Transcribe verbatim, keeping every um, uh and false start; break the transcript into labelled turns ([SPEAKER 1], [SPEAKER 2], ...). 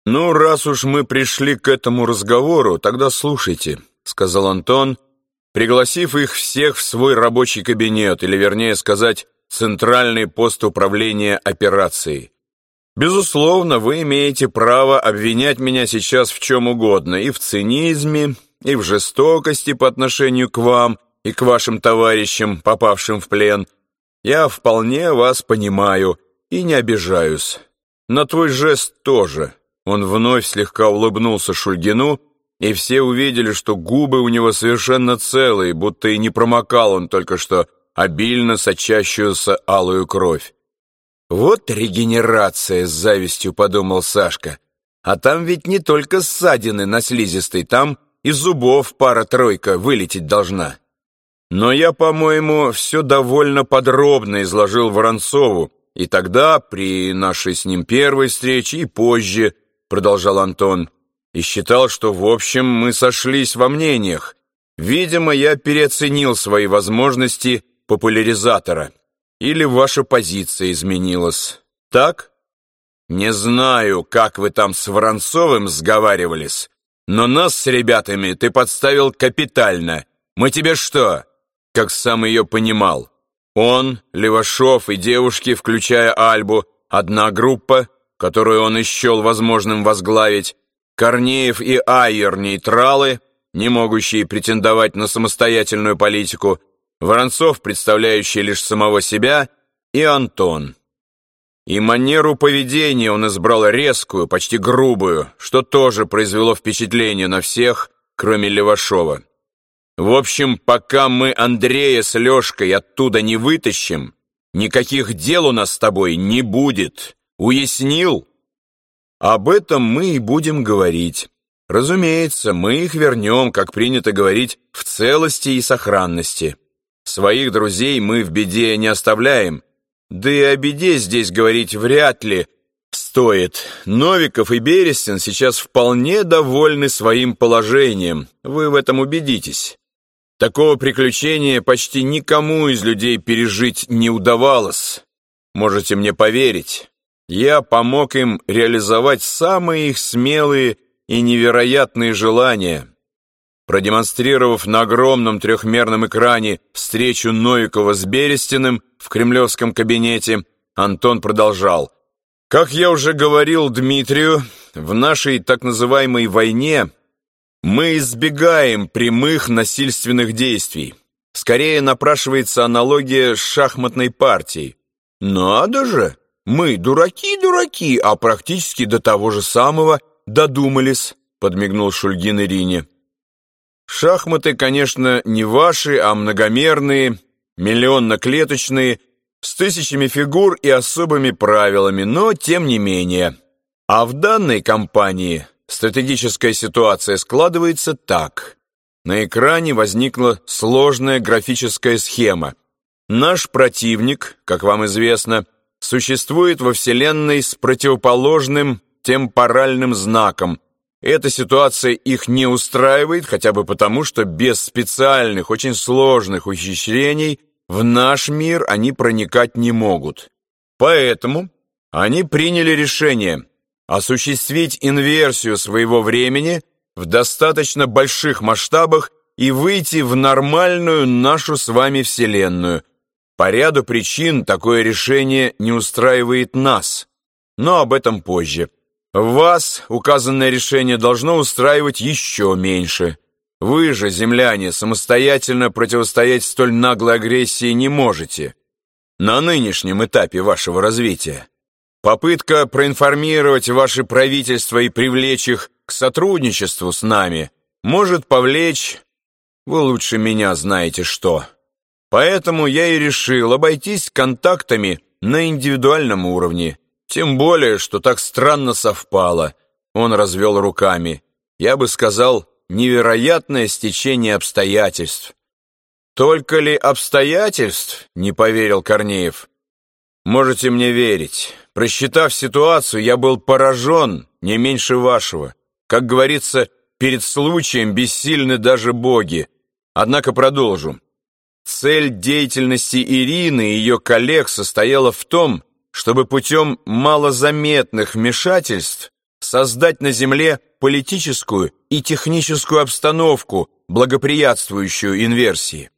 [SPEAKER 1] «Ну, раз уж мы пришли к этому разговору, тогда слушайте», — сказал Антон, пригласив их всех в свой рабочий кабинет, или, вернее сказать, центральный пост управления операцией. «Безусловно, вы имеете право обвинять меня сейчас в чем угодно, и в цинизме, и в жестокости по отношению к вам и к вашим товарищам, попавшим в плен. Я вполне вас понимаю и не обижаюсь. На твой жест тоже». Он вновь слегка улыбнулся Шульгину, и все увидели, что губы у него совершенно целые, будто и не промокал он только что обильно сочащуюся алую кровь. «Вот регенерация!» — с завистью подумал Сашка. «А там ведь не только ссадины на слизистой, там и зубов пара-тройка вылететь должна». Но я, по-моему, все довольно подробно изложил Воронцову, и тогда, при нашей с ним первой встрече, и позже, — продолжал Антон, — и считал, что, в общем, мы сошлись во мнениях. Видимо, я переоценил свои возможности популяризатора. Или ваша позиция изменилась. Так? Не знаю, как вы там с Воронцовым сговаривались, но нас с ребятами ты подставил капитально. Мы тебе что, как сам ее понимал? Он, Левашов и девушки, включая Альбу, одна группа, которую он счел возможным возглавить, Корнеев и Айер нейтралы, не могущие претендовать на самостоятельную политику, Воронцов, представляющий лишь самого себя, и Антон. И манеру поведения он избрал резкую, почти грубую, что тоже произвело впечатление на всех, кроме Левашова. В общем, пока мы Андрея с Лешкой оттуда не вытащим, никаких дел у нас с тобой не будет. Уяснил? Об этом мы и будем говорить. Разумеется, мы их вернем, как принято говорить, в целости и сохранности. Своих друзей мы в беде не оставляем. Да и о беде здесь говорить вряд ли стоит. Новиков и Берестин сейчас вполне довольны своим положением. Вы в этом убедитесь. Такого приключения почти никому из людей пережить не удавалось. Можете мне поверить. Я помог им реализовать самые их смелые и невероятные желания. Продемонстрировав на огромном трехмерном экране встречу Новикова с Берестиным в кремлевском кабинете, Антон продолжал. «Как я уже говорил Дмитрию, в нашей так называемой войне мы избегаем прямых насильственных действий. Скорее напрашивается аналогия с шахматной партией. Надо же! Мы дураки-дураки, а практически до того же самого додумались», — подмигнул Шульгин Ирине. «Шахматы, конечно, не ваши, а многомерные, миллионно-клеточные, с тысячами фигур и особыми правилами, но тем не менее. А в данной кампании стратегическая ситуация складывается так. На экране возникла сложная графическая схема. Наш противник, как вам известно, существует во Вселенной с противоположным темпоральным знаком. Эта ситуация их не устраивает, хотя бы потому, что без специальных, очень сложных ухищрений в наш мир они проникать не могут. Поэтому они приняли решение осуществить инверсию своего времени в достаточно больших масштабах и выйти в нормальную нашу с вами Вселенную. По ряду причин такое решение не устраивает нас, но об этом позже. Вас указанное решение должно устраивать еще меньше. Вы же, земляне, самостоятельно противостоять столь наглой агрессии не можете на нынешнем этапе вашего развития. Попытка проинформировать ваше правительство и привлечь их к сотрудничеству с нами может повлечь, вы лучше меня знаете что. Поэтому я и решил обойтись контактами на индивидуальном уровне. Тем более, что так странно совпало. Он развел руками. Я бы сказал, невероятное стечение обстоятельств. «Только ли обстоятельств?» — не поверил Корнеев. «Можете мне верить. Просчитав ситуацию, я был поражен не меньше вашего. Как говорится, перед случаем бессильны даже боги. Однако продолжу. Цель деятельности Ирины и ее коллег состояла в том, чтобы путем малозаметных вмешательств создать на Земле политическую и техническую обстановку, благоприятствующую инверсии.